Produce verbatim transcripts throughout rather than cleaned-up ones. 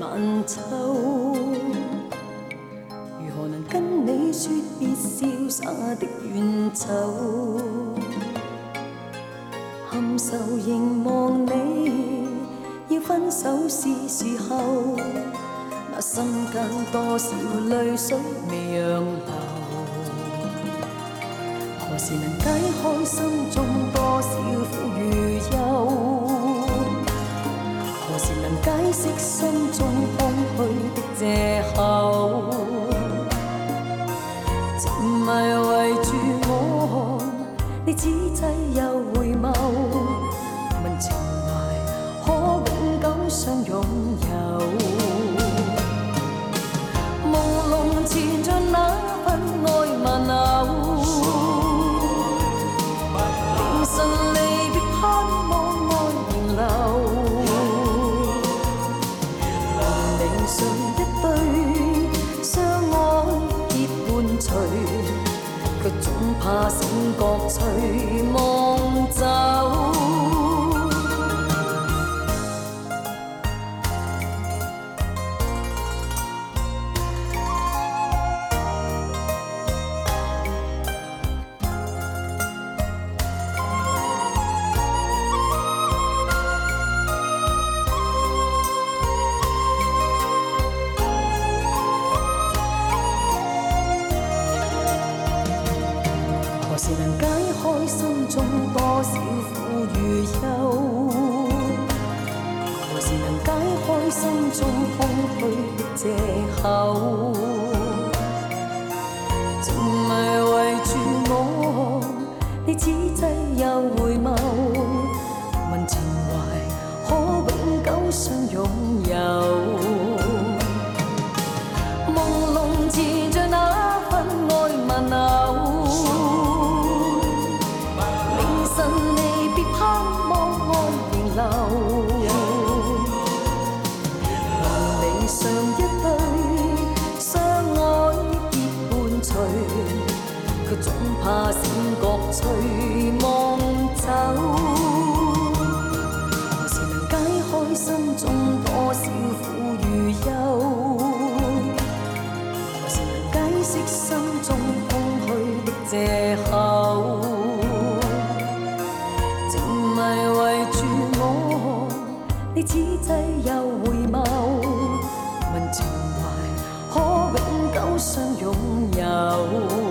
限秋。如何能跟你说别潇洒的远走？含愁凝望你，要分手是时候。那心间多少泪水未让流，何时能解开心中多少苦与忧？何时能解释心中空虚的借口？情迷围住我，你此际又回眸，问情怀可永久相拥有？朦胧纏着那份愛萬縷，凌晨離別盼望愛仍留，明唇一對相愛結伴隨，卻總怕醒覺隨夢走。何時能解開心中多少苦與憂？何時能解開心中空虛的藉口？情迷圍住我，你此際又回眸，問情懷可永久相擁有？朦朧纏着那份愛萬縷，離別盼望愛仍留，夢裏上一對相愛結伴隨，卻總怕醒覺隨夢走。何時能解開心中多少苦與憂？何時能解釋心中空虛的藉口？迷圍住我，你此際又回眸，問情懷可永久相擁有？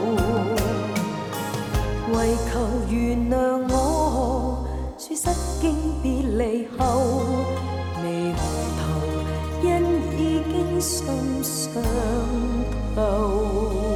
為求原諒我，說失經別離後，未回頭，因已經心傷透。